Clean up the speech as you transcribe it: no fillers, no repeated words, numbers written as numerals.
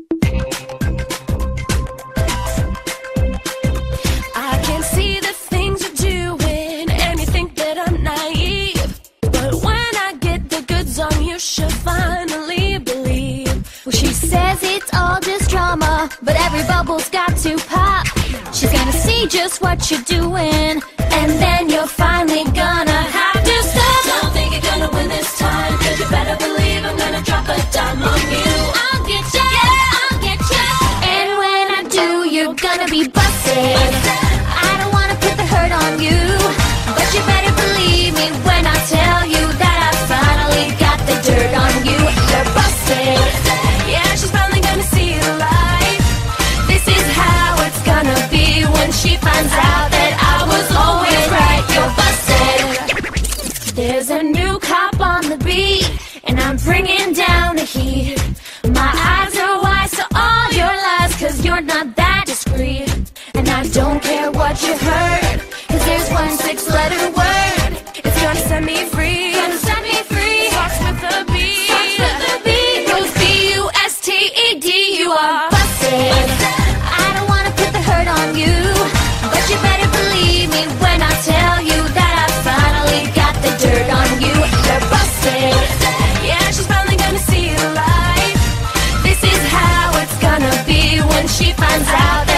I can see the things you're doing, and you think that I'm naive. But when I get the goods on you, she'll finally believe. Well, she says it's all just drama, but every bubble's got to pop. She's gonna see just what you're doing, and then you're finally gonna have to stop. Don't think you're gonna win this time, 'cause you better believe I'm gonna drop a dime on you. I'll get you, yeah, I'll get you. And when I do, you're gonna be busted. I don't wanna put the hurt on you, but you better believe me when I tell you that I finally got the dirt on you. You're busted. Yeah, she's finally gonna see the light. This is how it's gonna be when she finds out that I was always right. You're busted. There's a new cop on the beat, and I'm bringing down the heat. My eyes are wise to all your lies, 'cause you're not that discreet. And I don't care what you heard, 'cause there's one 6-letter word. It's gonna set me free. Gonna set me free. Starts with a B. Starts with a B. Goes B-U-S-T-E-D. You are busted. I don't wanna put the hurt on you, but you better believe me when I tell you that I finally got the dirt on you. You're busted. Yeah, she's finally gonna see the light. This is how it's gonna be when she finds out that